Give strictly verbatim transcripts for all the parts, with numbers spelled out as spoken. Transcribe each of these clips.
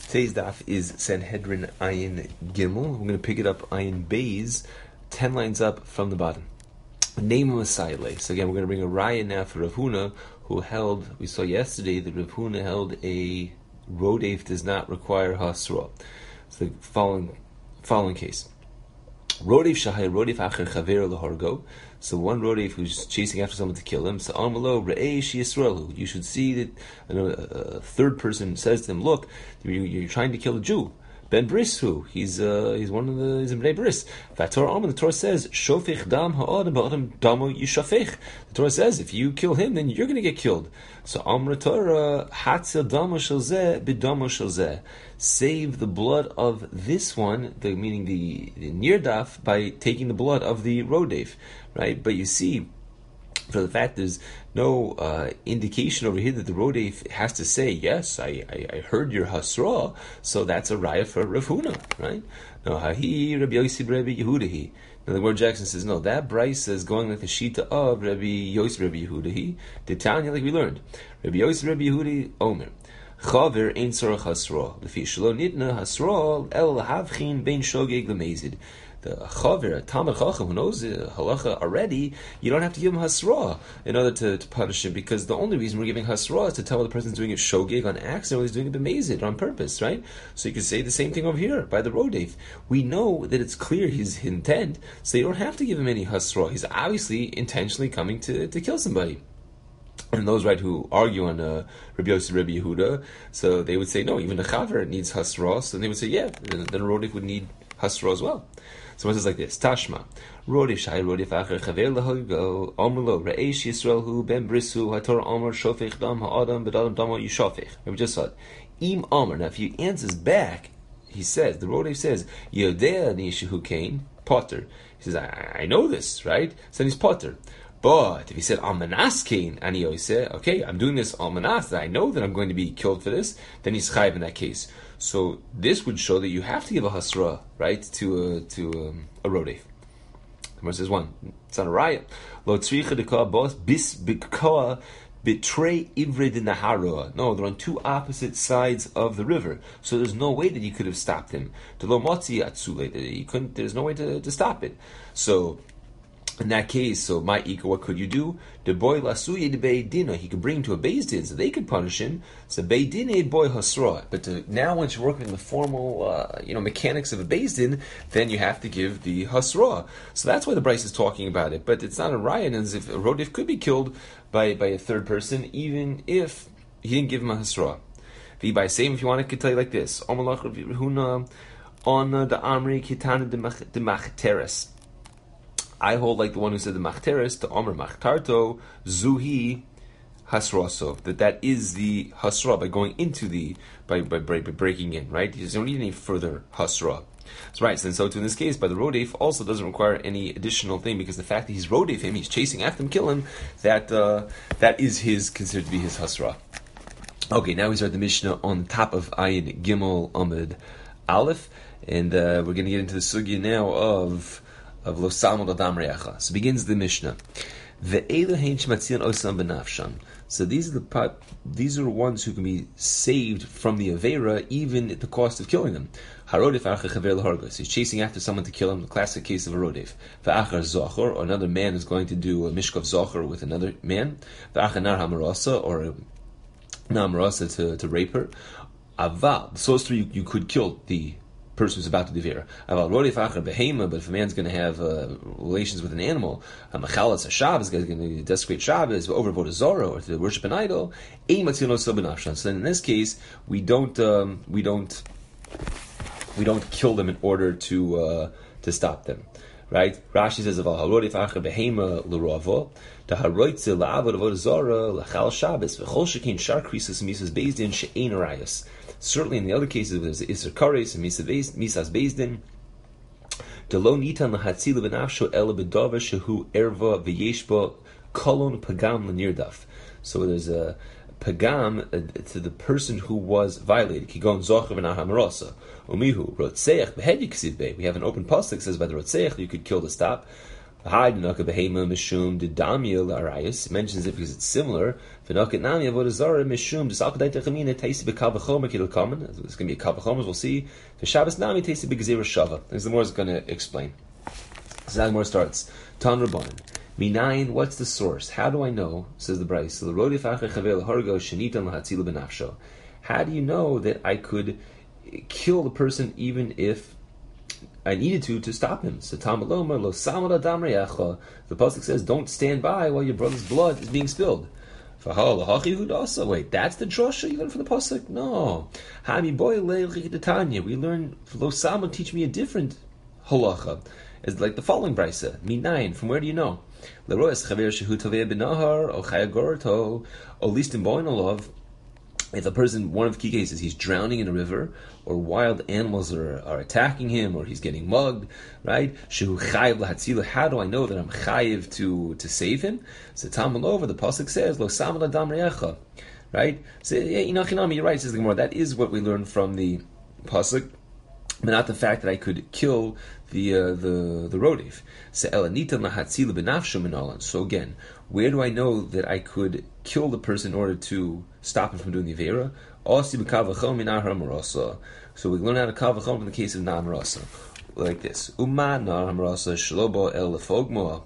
Today's daf is Sanhedrin Ayin Gimel. We're going to pick it up Ayin Beis, ten lines up from the bottom. Name of Messiah. So again, we're going to bring a raya now for Rav Huna, who held, we saw yesterday that Rav Huna held a rodef does not require hasra. So the following, following case. Rodef shahay rodef acher chaver lehargo. So one rodef who's chasing after someone to kill him. So amalo re'eish yisraelu. You should see that you know, a third person says to him, "Look, you're trying to kill a Jew." Ben Brishu, he's uh, he's one of the he's a Bnei Bris. The Torah, the Torah says, "Shofich dam ha'adam ba'adam damo yishafich." The Torah says, if you kill him, then you're going to get killed. So Amra Torah hatzil damo shalzeh b'damo shalzeh. Save the blood of this one, the meaning the, the nirdaf, by taking the blood of the rodef, right? But you see, for the fact there's no uh, indication over here that the rodef has to say, yes, I, I, I heard your hasra, so that's a raya for Rav Huna, right? No, hahi Rabbi Yossi Rabbi Yehudahi. Now the word Jackson says, no, that Bryce is going like the shita of Rabbi Yossi Rabbi Yehudahi, the Tanya like we learned. Rabbi Yossi Rabbi Yehudi, Omer. Chaver ein tzorach hasra. Lefi shelo nidna hasra el havchin bein shogeg lemezid. The chaver, a Talmud Chacham who knows the halacha already, you don't have to give him hasra in order to, to punish him, because the only reason we're giving hasra is to tell the person's doing it shogeg on accident, or he's doing it b'mezid on purpose, right? So you could say the same thing over here by the rodef. We know that it's clear his intent, so you don't have to give him any hasra. He's obviously intentionally coming to, to kill somebody. And those, right, who argue on uh, Rabbi Yossi, Rabbi Yehuda, so they would say, no, even the chaver needs hasra, so they would say, yeah, then a rodef would need hasra as well. So it says like this, Tashma, rodef shai rodef acher chaver lehogo, omrlo, re'esh Yisrael hu ben brisu, haTorah omer, shofech dam ha'adam, bedadam damo yishofech. We just saw it. Im omer, now if he answers back, he says, the rodef says, Yodea nishu kain, potter. He says, I, I know this, right? So then he's potter. But if he said Almanas Kain and he said, okay, I'm doing this Almanas, that I know that I'm going to be killed for this, then he's chayiv in that case. So this would show that you have to give a hasra, right, to a to um, a rodef. The Gemara says one, it's not a riot. Lo tzricha dekah bos bis b'koa betray ivre de naharua. No, they're on two opposite sides of the river, so there's no way that you could have stopped him. To lo motzi atzule, you couldn't. There's no way to, to stop it. So in that case, so my ika, what could you do? The boy lasuye de beidina, he could bring him to a beis din, so they could punish him. So beidina boy hasra. But to, now, once you're working in the formal, uh, you know, mechanics of a beis din, then you have to give the hasra. So that's why the Bryce is talking about it. But it's not a riot, as if a rodef could be killed by by a third person, even if he didn't give him a hasra. The by same, if you want, I could tell you like this: Omalach Rav Huna on the Amri Kitana de Machteres. I hold like the one who said the machteres, the omer machtarto, zuhi hasraso, that that is the hasra, by going into the, by, by, by breaking in, right? You don't need any further hasra. That's right, and so too in this case, by the rodef, also doesn't require any additional thing, because the fact that he's rodef him, he's chasing after him, kill him, that uh, that is his, considered to be his hasra. Okay, now we start the Mishnah on top of Ayin Gimel Amud Aleph, and uh, we're going to get into the sugya now of of Lo Samod Adam Reacha. So begins the Mishnah. Ve'elu hein shmatzion osam benafshan. So these are the these are ones who can be saved from the avera even at the cost of killing them. Harodef acher chaver lehargos. He's chasing after someone to kill him. The classic case of a rodef. Ve'achar zochor, or another man is going to do a mishkav zochor with another man. Ve'achar nar hamarasa, or a nar hamarasa to to rape her. Aval. So those three you, you could kill the person who's about to do vera. But if a man's going to have uh, relations with an animal, a machalas, a Shabbos, is going to desecrate Shabbos, over a Zorah, or to worship an idol, so then in this case, we don't, um, we don't, we don't kill them in order to uh, to stop them. Right? Rashi says, "Aval harodef acher behema l'ravo, the haroitze la'avod avod Zorah l'chal Shabbos v'chol shekein shar krisus misas beis din she'ein arayos." Certainly, in the other cases, there's Isser Kares and Misas Bezdin. Delo nitan lahatzil v'nafsho ela b'dava shehu erva v'yeshba kolon pagam l'nirdaf. So there's a pagam uh, to the person who was violated. Kigon zocher v'nahamarasa. Umihu rotzeach b'hed yiksiv be. We have an open pasuk that says by the rotzeach you could kill the stop. It mentions it because it's similar. It's going to be a kavachomer, we'll see. This is the more is going to explain. So the more starts. Tan Rabbanan. Minayin, what's the source? How do I know, says the Bryce, how do you know that I could kill the person even if I needed to to stop him? So the pasuk says, "Don't stand by while your brother's blood is being spilled." Also, wait, that's the drasha you learn from the pasuk? No, we learn lo sama teach me a different halacha. It's like the following brisa: Minayin, from where do you know? If a person, one of the key cases, he's drowning in a river, or wild animals are, are attacking him, or he's getting mugged, right? How do I know that I'm chayiv to, to save him? So Talmud over, the pasuk says, Lo samad adam re'echa, right? So, yeah, Inachinami, you're right, says the Gemara, that is what we learn from the pasuk, but not the fact that I could kill the uh, the the rodef. So again, where do I know that I could kill the person in order to stop him from doing the avera? So we learn out of kavachom from the case of na marasa, like this. Uma na marasa shlobo el lefogmo.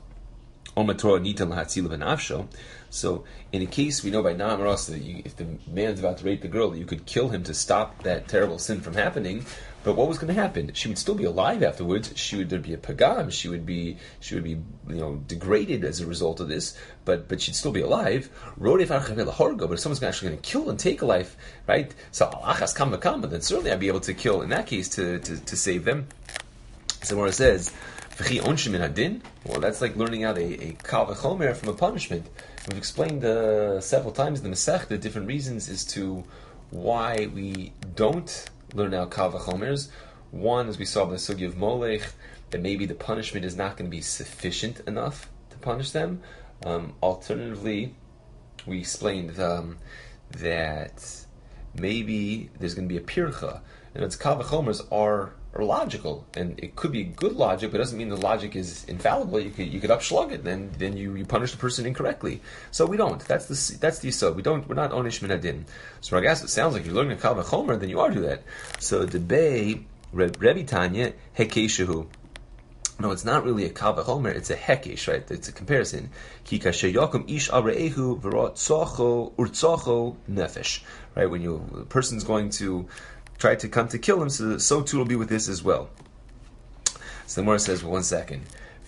So, in a case we know by na marasa that you, if the man's about to rape the girl, you could kill him to stop that terrible sin from happening. But what was going to happen? She would still be alive afterwards. She would there'd be a pagam. She would be she would be you know degraded as a result of this. But but she'd still be alive. But if someone's actually going to kill and take a life, right? So alachas kam v'kam, but then certainly I'd be able to kill in that case to to, to save them. So where it says. Well, that's like learning out a, a kal v'chomer from a punishment. We've explained uh, several times in the Masech the different reasons as to why we don't learn out kal v'chomers. One, as we saw in the sugi of Molech, that maybe the punishment is not going to be sufficient enough to punish them. Um, alternatively, we explained um, that maybe there's going to be a pircha. And its kal v'chomers are are logical, and it could be good logic, but it doesn't mean the logic is infallible. You could you could upschlug it, and then then you, you punish the person incorrectly. So we don't. That's the that's the yisod. We don't. We're not onish min hadin. So I guess it sounds like you're learning a kal v'chomer, then you are do that. So the bay Rebbe Tanya hekeshehu. No, it's not really a kal v'chomer. It's a hekesh, right? It's a comparison. Ki kasher yakum ish areehu v'rotzocho urtzocho nefesh. Right, when you a person's going to try to come to kill him, so, so too will be with this as well. So the Gemara says, well, one second.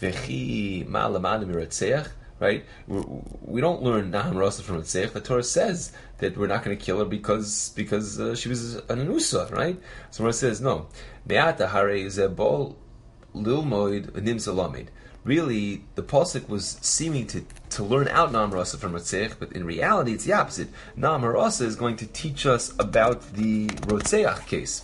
Right? We don't learn Naham Rasa from Ritzech. The Torah says that we're not going to kill her because because uh, she was an anusa, right? So the Gemara says, no. Really, the pasuk was seeming to, to learn out Naham Rasa from Ritzech, but in reality, it's the opposite. Naham Rasa is going to teach us about the Rotzeach case.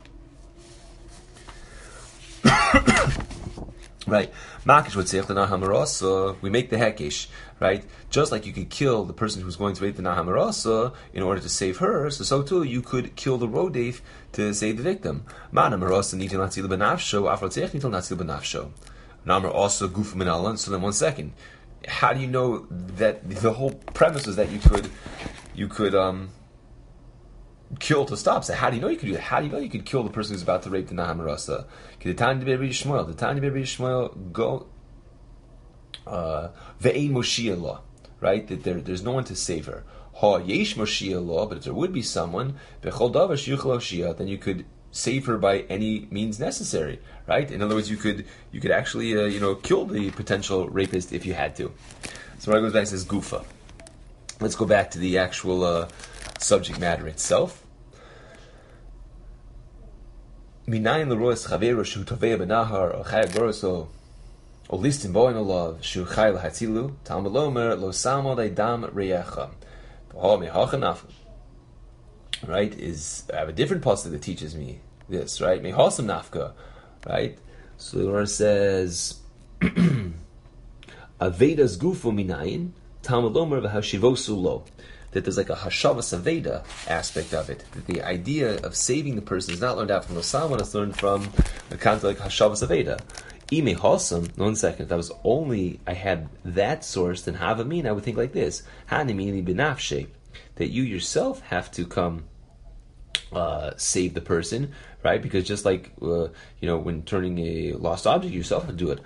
Right? Makish Rotzeach, the Naham Rasa, we make the Hekesh, right? Just like you could kill the person who's going to rape the Naham Rasa in order to save her, so so too you could kill the Rodef to save the victim. Naham Rasa nitil natzil benafsho, af Rotzeach nitil natzil benafsho. Namar also goof minalan. So then, one second, how do you know that the whole premise is that you could, you could um, kill to stop? So how do you know you could do that? How do you know you could kill the person who's about to rape the Naham Rasa? The Tanya Be'eri Shmuel, the Tanya Be'eri Shmuel go ve'ein Moshiach law, right? That there, there's no one to save her. Ha yesh Moshiach law, but if there would be someone, be'chol davar shiyuchel Moshiach, then you could save her by any means necessary, right? In other words, you could you could actually uh, you know kill the potential rapist if you had to. So when I goes back and says gufa. Let's go back to the actual uh, subject matter itself. Minayin l'roes chaveru shu tovei benahar or chayag goroso or listin boin olav shu chay lahatzilu talmud lomer lo samod dam reyecha v'ho mehachanaf. Right, is I have a different pasuk that teaches me this, right? Mehasam nafka, right? So the Gemara says, Avedas gufu minayin, Talmud lomer v'hashivosu lo. That there's like a hashavas aveda aspect of it. That the idea of saving the person is not learned out from Osama, it's learned from a kind of like hashavas aveda. Ime Hosam, one second, if I was only, I had that source, then Havamin, I would think like this. Hanimini Binafshe, that you yourself have to come uh, save the person, right? Because just like, uh, you know, when turning a lost object, you yourself have to do it.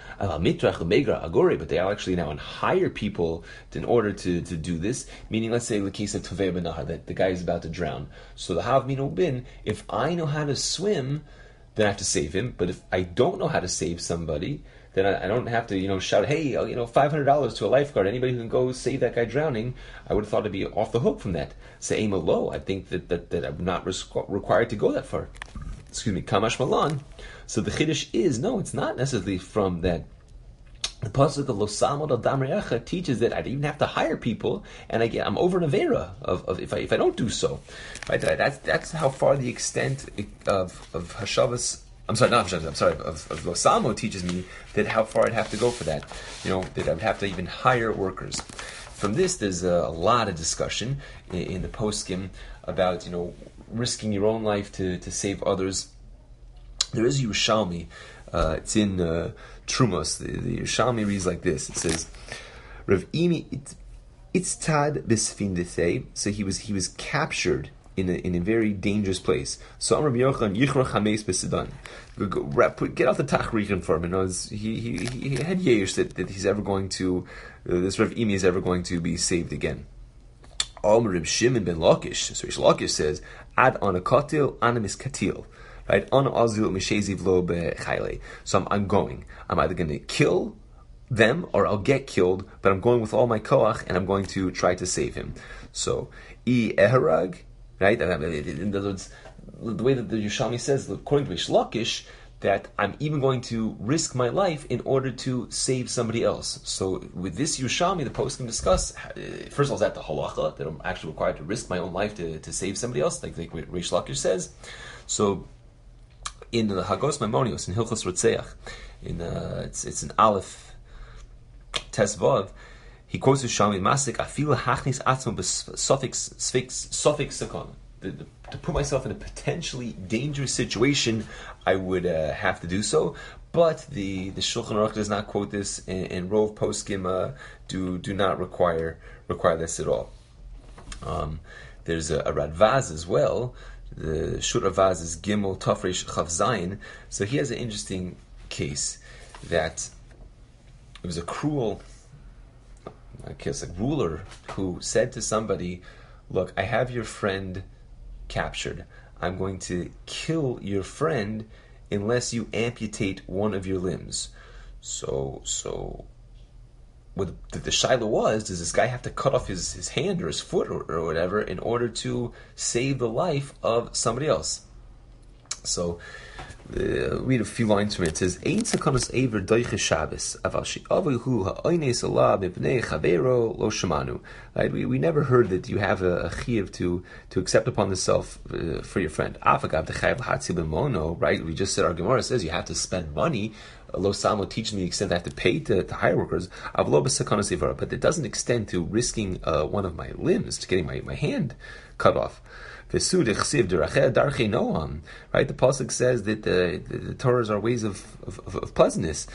But they actually now hire people in order to, to do this. Meaning, let's say, the case of Tovei Benahar, that the guy is about to drown. So the Havmin bin, if I know how to swim, then I have to save him. But if I don't know how to save somebody, then I, I don't have to, you know, shout, hey, you know, five hundred dollars to a lifeguard. Anybody who can go save that guy drowning, I would have thought to be off the hook from that. Say, low. I think that, that, that I'm not res- required to go that far. Excuse me, Kamash Malan. So the Chiddush is, no, it's not necessarily from that. The pasuk of Losamod al Damreacha teaches that I even have to hire people, and I get I'm over an avera of, of if I if I don't do so, right? That's that's how far the extent of of Hashavas. I'm sorry, not Hashavas. I'm sorry. Of, of Losamo teaches me that how far I'd have to go for that. You know, that I would have to even hire workers. From this, there's a, a lot of discussion in, in the poskim about, you know, risking your own life to to save others. There is Yerushalmi. Uh, it's in uh, Trumos. The, the Yerushalmi reads like this. It says, "Rav Imi it's tad bisfindetei." So he was he was captured in a in a very dangerous place. So Amar Yochanan Yichrach Hameis B'Sidan. Get out the tachrichin for him. You know, he he he had yesh that, that he's ever going to uh, this Rav Imi is ever going to be saved again. Amar Reb Shimon ben Lakish. So Rish Lakish says, "Ad on a katil, animis katil." Right, on azil misheziv lo bechayle. So I'm, I'm going. I'm either going to kill them or I'll get killed, but I'm going with all my koach and I'm going to try to save him. So I eherag, right? In other words, the way that the Yerushalmi says, according to Rish Lakish, that I'm even going to risk my life in order to save somebody else. So with this Yerushalmi, the post can discuss. First of all, is that the halacha that I'm actually required to risk my own life to, to save somebody else, like, like what Rish Lakish says. So in the Hagos Maimonios, in Hilchos Rotzeach, in uh, it's it's an Aleph Tesvav, he quotes Yerushalmi Masik Afila Hachnis Atzmo Suffix Suffix Suffix Sakon. To put myself in a potentially dangerous situation, I would uh, have to do so. But the, the Shulchan Aruch does not quote this, and, and Rov Poskim uh, do do not require require this at all. Um, there's a, a Radvaz as well. The Shur Ravaz is Gimel Tafresh Chav Zayin. So he has an interesting case that it was a cruel, I guess, a ruler who said to somebody, "Look, I have your friend captured. I'm going to kill your friend unless you amputate one of your limbs." So, so what the, the shaila was, does this guy have to cut off his, his hand or his foot or, or whatever in order to save the life of somebody else? So, uh, read a few lines from it. It says, "Ein sakanos aver doiche Shabbos, aval she'avihu ha'oines Allah b'bnei chavero lo shemanu." Right? We we never heard that you have a, a chiyuv to to accept upon the self uh, for your friend. Afagav dechayav hatzi b'mono. Right? We just said our Gemara says you have to spend money. Lo Samo teaches me the extent I have to pay to, to hire workers. Avlo b'sakanos aver, but it doesn't extend to risking uh, one of my limbs, to getting my, my hand cut off. Right, the pasuk says that the, the, the Torahs are ways of, of, of pleasantness.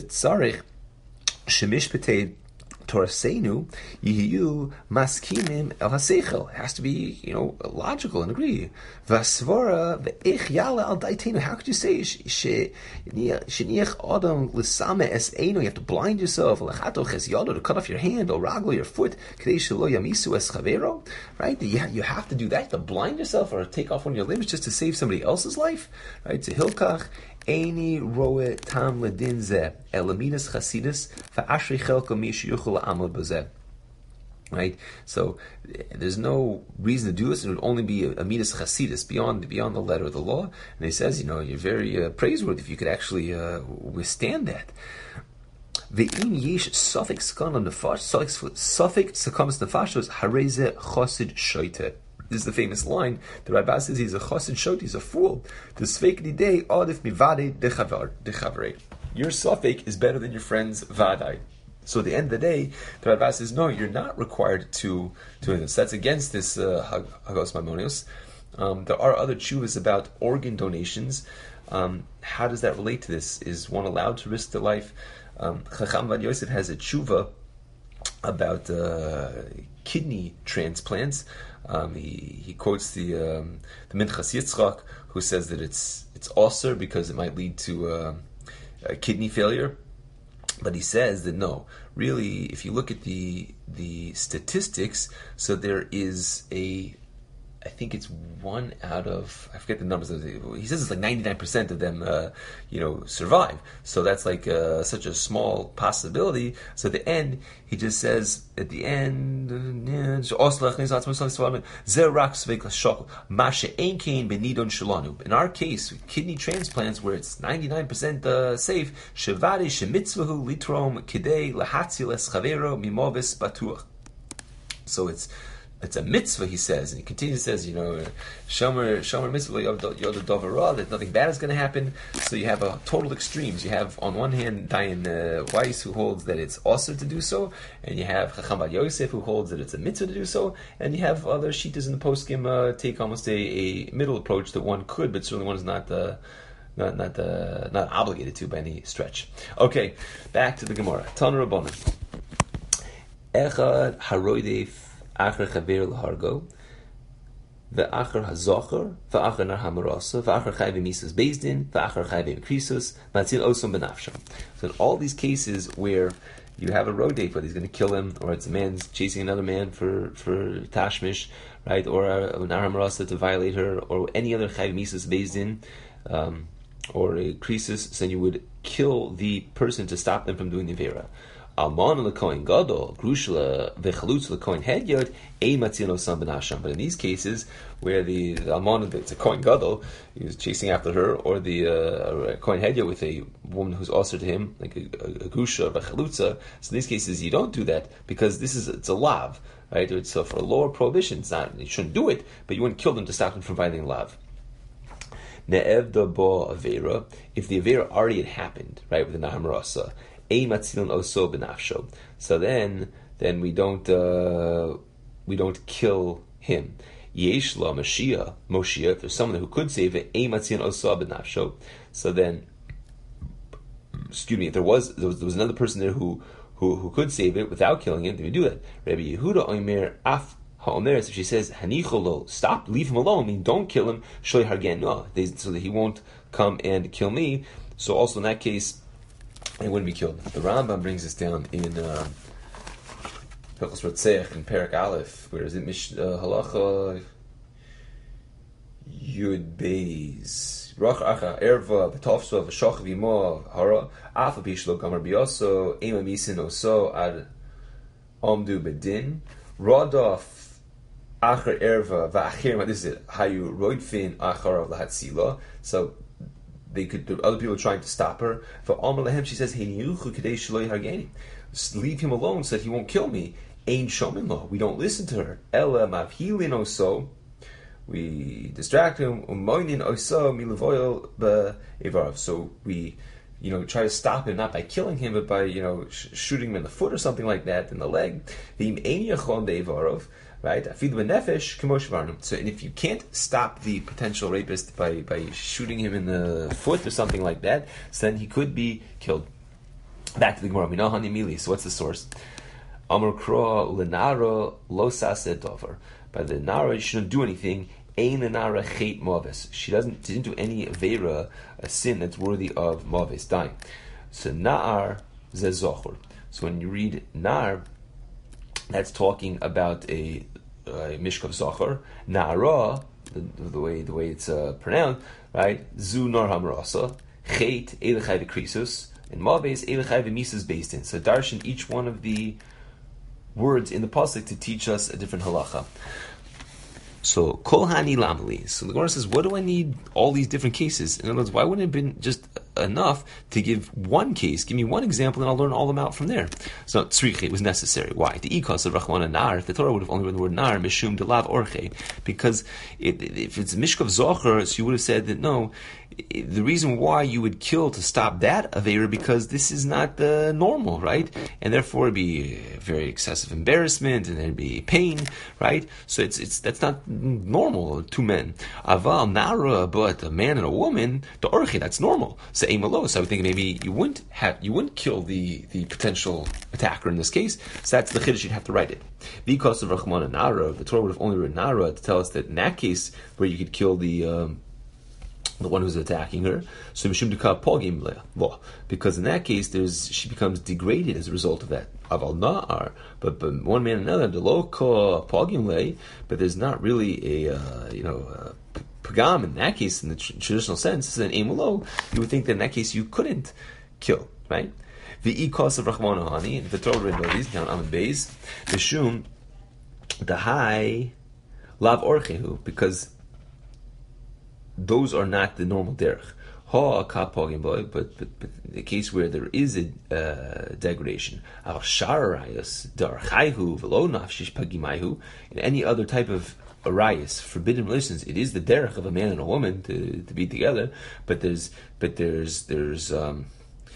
Torah Seinu Yiyu Maskimim El Hasechel. It has to be, you know, logical and agree. Vasvora ve'ich yala al daitenu. How could you say sheniach adam l'same es einu? You have to blind yourself. Lechato ches yado, to cut off your hand or raglo, your foot. Kadei shelo yamisu es chavero. Right? You you have to do that. You have to blind yourself or take off one of your limbs just to save somebody else's life. Right? To hilkach. Eini roe tam ledin ze elaminas chasidus fa'ashri chelko mi sheyuchol la'amod b'zeh. Right, so there's no reason to do this. It would only be a, a midas chasidus beyond beyond the letter of the law. And he says, you know, you're very uh, praiseworthy if you could actually uh, withstand that. Ve'im yesh suffix skanam nefash suffix sakamas nefashos hareze chosid shoyte. This is the famous line. The Rabbah says he's a chosid shot, he's a fool. The sfeik day adif mivade dechavare. Your suffix is better than your friend's vadai. So at the end of the day, the Rabbah says, no, you're not required to do this. That's against this uh, Hagos Maimonios. Um, there are other tshuvas about organ donations. Um, how does that relate to this? Is one allowed to risk their life? Um, Chacham Vad Yosef has a tshuva about uh, kidney transplants. Um, he he quotes the um, the Minchas Yitzchak, who says that it's it's also because it might lead to uh, a kidney failure. But he says that no, really, if you look at the the statistics, so there is a, I think it's one out of, I forget the numbers. He says it's like ninety-nine percent of them, uh, you know, survive. So that's like uh, such a small possibility. So at the end, he just says, at the end, in our case, kidney transplants, where it's ninety-nine percent uh, safe, so it's it's a mitzvah, he says, and he continues says, you know, shomer shomer mitzvah yoda dovara, that nothing bad is going to happen. So you have a total extremes. You have on one hand Dayan uh, Weiss, who holds that it's also to do so, and you have Chacham Vad Yosef, who holds that it's a mitzvah to do so, and you have other shittas in the poskim uh, take almost a, a middle approach that one could, but certainly one is not uh, not not uh, not obligated to by any stretch. Okay, back to the Gemara. Tana Rabbanan. Echad haroidef Acher chaver l'hargo, ve'acher hazocher, ve'acher nar hamarasa, ve'acher chayv misas bezdin, ve'acher chayv krisus, matzil osam benafsha. So in all these cases where you have a road date, but he's going to kill him, or it's a man chasing another man for for tashmish, right, or a nar hamarasa to violate her, or any other chayv misas bezdin, um, or a krisus, so you would kill the person to stop them from doing the vera. Alman lekoin gadol, grushla vechalutz lekoin hedyot, a matzino sam benasham. But in these cases, where the, the alman, it's a koin gadol, he's chasing after her, or the uh, koin hedyot with a woman who's also to him, like a, a, a grusha vechalutza. So in these cases, you don't do that because this is it's a lav, right? It's uh, for a lower prohibition. It's not, you shouldn't do it, but you wouldn't kill them to stop them from violating lav. Ne'evda bo avera, if the avera already had happened, right, with the nahamrasa. So then, then we don't uh, we don't kill him. Yeshla Mashiach, Moshiach. If there's someone who could save it, so then, excuse me, if there was there was, there was another person there who, who who could save it without killing him, then we do that. Rabbi Yehuda Omer Af HaOmer, if she says Hanicholo, stop, leave him alone, I mean don't kill him, Shoy Hargen, no, so that he won't come and kill me. So also in that case, he wouldn't be killed. The Rambam brings this down in Hilchos Rotzeach in Perek Aleph, where is it? Mish uh, Halacha Yud Beis Rach Acha Erva V'Tofso V'Shoch V'Imo Hara Afa Bishlo Gamar Bioso Ema Misin Oso Ad Omdu Bedin Rodolf Acher Erva V'Achir. This is it. Hayu Roidfin Acharav Lahatzila. So they could, other people were trying to stop her. For Amar Lehem, she says, leave him alone so that he won't kill me. Ain shomin lo. We don't listen to her. Ella mavhilin oso. We distract him. Umoinin oso milevoyel be'evarav. So we, you know, try to stop him not by killing him, but by, you know, sh- shooting him in the foot or something like that, in the leg. V'im ein yachon be'evarav. Right? So, and if you can't stop the potential rapist by, by shooting him in the foot or something like that, so then he could be killed. Back to the Gemara. So what's the source? Amar Kro Lenara Losase Dover. By the Nara, she shouldn't do anything. Ein Lenara Chet Moves. She doesn't didn't do any Avera, a sin that's worthy of Moves, dying. So Na'ar Zezochor. So when you read Nar, that's talking about a, a mishkav zachor. Na'ara, the, the way the way it's uh, pronounced, right? Zu nar hamrasa, chet elechai v'krisus, and maves elechai v'misas based in. So darshan each one of the words in the pasuk to teach us a different halacha. So kol hani lamli. So the Gemara says, what do I need all these different cases? In other words, why wouldn't it have been just enough to give one case? Give me one example, and I'll learn all of them out from there. So tzriche was necessary. Why? The ikas of rachmana nar. If the Torah would have only written the word nar, mishum delav orche, because it, if it's mishkav zocher, so you would have said that no, the reason why you would kill to stop that Avera, because this is not uh, normal, right? And therefore it'd be very excessive embarrassment, and there'd be pain, right? So it's it's that's not normal. Two men, Aval Nara, but a man and a woman, the Orchi, that's normal. So Amalo. So I would think maybe you wouldn't have you wouldn't kill the the potential attacker in this case. So that's the chiddush, you'd have to write it. Because of Rachman and Nara, the Torah would have only written Nara to tell us that in that case where you could kill the um, the one who's attacking her, so mishum dika pogim law, because in that case there's she becomes degraded as a result of that. Aval na'ar, but, but one man and another, the loka pogim lay, but there's not really a uh, you know uh, pagam in that case in the tr- traditional sense. It's an emulo. You would think that in that case you couldn't kill, right? The ikos of Rachmana Hani, the Torah in these down Amud Beis, the shum, the high lav orchehu, because those are not the normal derech. Ha ka pogim boy, but but but in the case where there is a uh, degradation, al sharayos dar chayhu velo nafshish pagimayhu, in any other type of arayos, forbidden relations, it is the derech of a man and a woman to, to be together. But there's but there's there's um,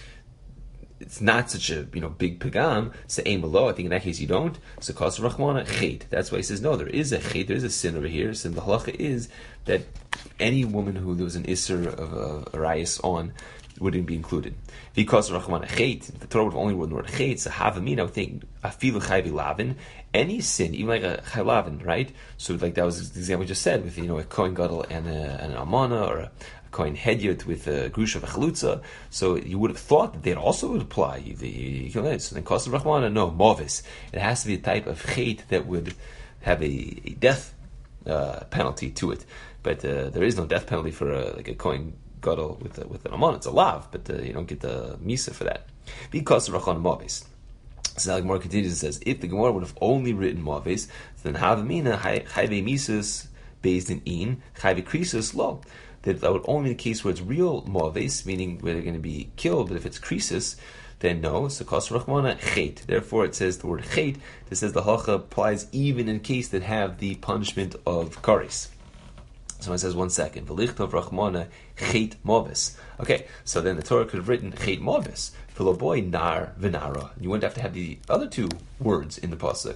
it's not such a you know big pagam. So aim below. I think in that case you don't. So kos rachmana chet. That's why he says no. There is a chet. There is a sin over here. So the halacha is that any woman who there was an isser of a arayis on wouldn't be included. Because rachmana chet, the Torah would have only written the word chet. So havamina, I would think afilu chayvi lavin. Any sin, even like a chaylavin, right? So like that was the example we just said with you know a kohen gadol and, a, and an amana, or a kohen hedyot with a grusha of a chalutza. So you would have thought that they also would apply. The, you know, so then kosav rachmana, no, movis. It has to be a type of chet that would have a, a death uh, penalty to it. But uh, there is no death penalty for a, like a kohen gadol with a, with an amana. It's a lav, but uh, you don't get the misa for that. Because of rachmana movis. So now the Gemara continues and says, if the Gemara would have only written moves, then havamina chayve misus based in in chayve krisus lo. That that would only be the case where it's real moves, meaning where they're going to be killed. But if it's krisus, then no. So kos rachmana chet. Therefore, it says the word chet. That says the halacha applies even in case that have the punishment of karis. Someone says, one second. V'lichtov rachmana chet moves. Okay, so then the Torah could have written chet moves. Boy nar v'nara. You wouldn't have to have the other two words in the pasuk,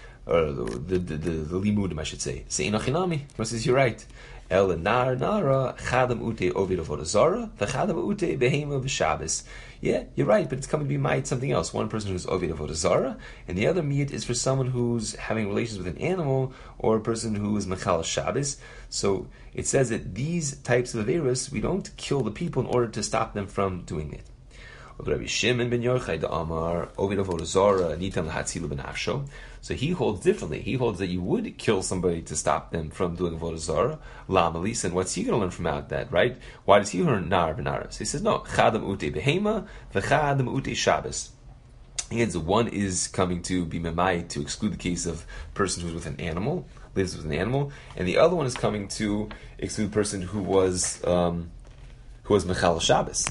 or the the the, the, the limudim, I should say. Say inachinami. What says you're right? El nar nara chadam ute ovid avodah zara v'chadam ute behema v'shabbos. Yeah, you're right, but it's coming to be ma'it something else. One person who's ovid avodah zara, and the other ma'it is for someone who's having relations with an animal, or a person who is mechal Shabbos. So it says that these types of averos, we don't kill the people in order to stop them from doing it. Rabbi Shimon ben Yochai the Amar Ovid avodah zara nitam lahatzilu b'nafsho. So he holds differently. He holds that you would kill somebody to stop them from doing avodah zara. Lamalis, and what's he going to learn from out that? Right? Why does he learn nar v'nara? So he says no. Chadam ute behema v'chadam ute Shabbos. He adds one is coming to be memai to exclude the case of person who's with an animal, lives with an animal, and the other one is coming to exclude the person who was um, who was mechal Shabbos.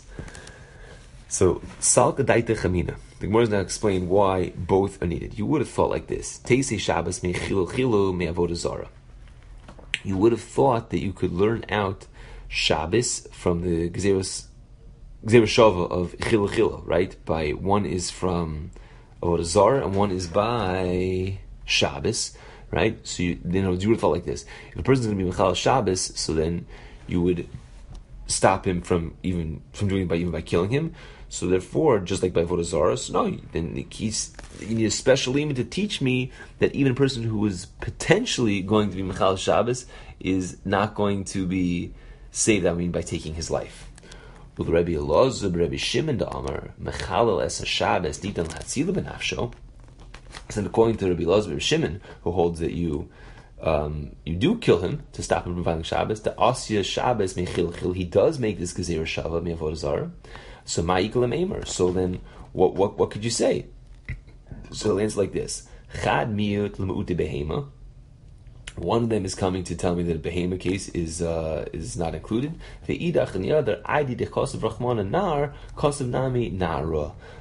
So, salka daita chamina. The Gemara is now explain why both are needed. You would have thought like this: Teisei Shabbos me chilu chilu me avodah zara. You would have thought that you could learn out Shabbos from the Gezeros Gezeros Shava of chilu chilu, right? By one is from avodah zara and one is by Shabbos, right? So you, you know, you would have thought like this: if a person is going to be mechal Shabbos, so then you would stop him from even from doing it by even by killing him. So therefore, just like by avodah zara, so no, then he's, you need a special limit to teach me that even a person who is potentially going to be mechal Shabbos is not going to be saved. I mean, by taking his life. With Rabbi Elazar, Rabbi Shimon the Amar mechalel es Shabbos nitan lahatzilu b'nafsho. And according to Rabbi Elazar, Rabbi Shimon, who holds that you um, you do kill him to stop him from violating Shabbos, the asya Shabbos mechil chil, he does make this gezer shava me avodah zara. So ma'ikalim aimer. So then, what what what could you say? So it ends like this: Chad miut l'mu'ute behema. One of them is coming to tell me that a behema case is uh, is not included. Ve'idach, and the other, Aidi de kosav rachmana nar kosav nami nara.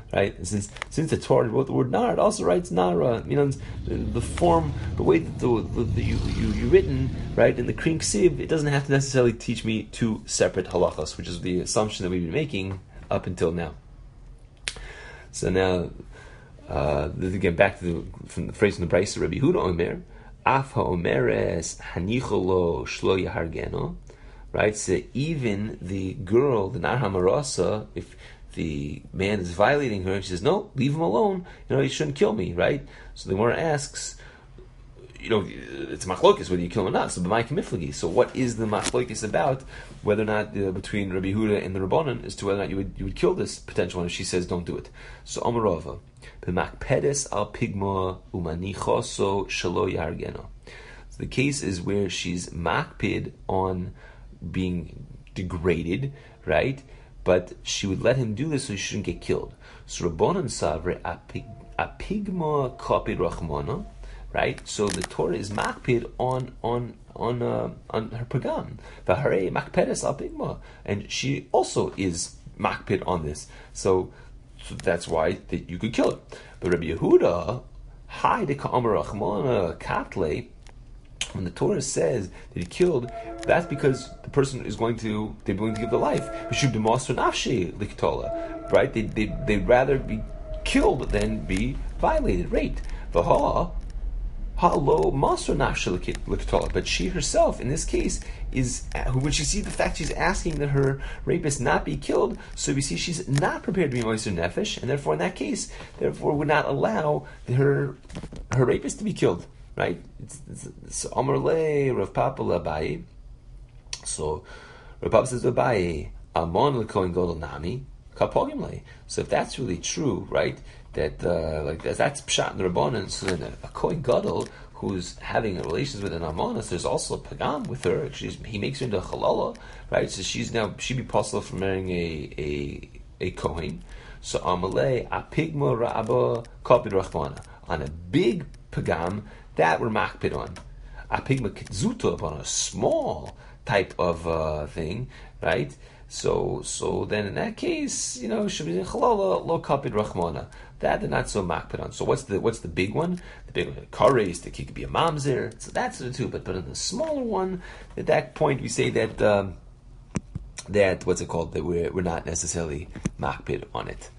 right? And since since the Torah wrote the word nar, it also writes nara. You know, the, the form, the way that the, the, the you, you you written, right, in the Krim Ksiv, it doesn't have to necessarily teach me two separate halachas, which is the assumption that we've been making up until now. So now, uh, again, back to the, from the phrase in the Brisa, Rabbi Yehuda Omer, Af ha'omeres hanicholo shlo yahargeno, right? So even the girl, the nar hamarasa, if the man is violating her, she says, no, leave him alone, you know, he shouldn't kill me, right? So the Gemara asks, you know, it's machlokes whether you kill him or not. So b'may k'miflagi. So what is the machlokes about? Whether or not uh, between Rabbi Yehuda and the Rabbanan as to whether or not you would you would kill this potential one if she says don't do it. So Amarava b'makpedes al pigma umanichoso shelo yargeno. So the case is where she's makpid on being degraded, right? But she would let him do this so he shouldn't get killed. So Rabbanan savre apigma kopid rachmana. Right, so the Torah is makpid on on on uh, on her pagam, v'harei makpedes al pigma, and she also is makpid on this. So, so that's why that you could kill her. But Rabbi Yehuda, hi de ka'amar rachmana katle, when the Torah says that he killed, that's because the person is going to they're going to give their life. Right, they they they'd rather be killed than be violated, raped. V'ha. But she herself, in this case, is when she sees the fact she's asking that her rapist not be killed, so we see she's not prepared to be moiser nefesh, and therefore, in that case, therefore would not allow her her rapist to be killed. Right? It's Amar le Rav Papa Abaye. So Rav Papa says Abaye Amon lekohen gadol nami kapogim le. So if that's really true, right? That uh, like that's pshat in the Rabbanan. So then a, a kohen gadol who's having relations with an almonas, there's also a pagam with her. She's, he makes her into a halala, right? So she's now she'd be possible for marrying a a a kohen. So amalei apigma rabba kapid rachmana on a big pagam that we're makpid on. Apigma kitzuta on a small type of uh, thing, right? So, so then in that case, you know, should be halala lo kapid rachmana. That they're not so makpid on. So what's the what's the big one? The big one, kares, the could be a mamzer. So that's the two. But but in the smaller one, at that point we say that um, that what's it called? That we're we're not necessarily makpid on it.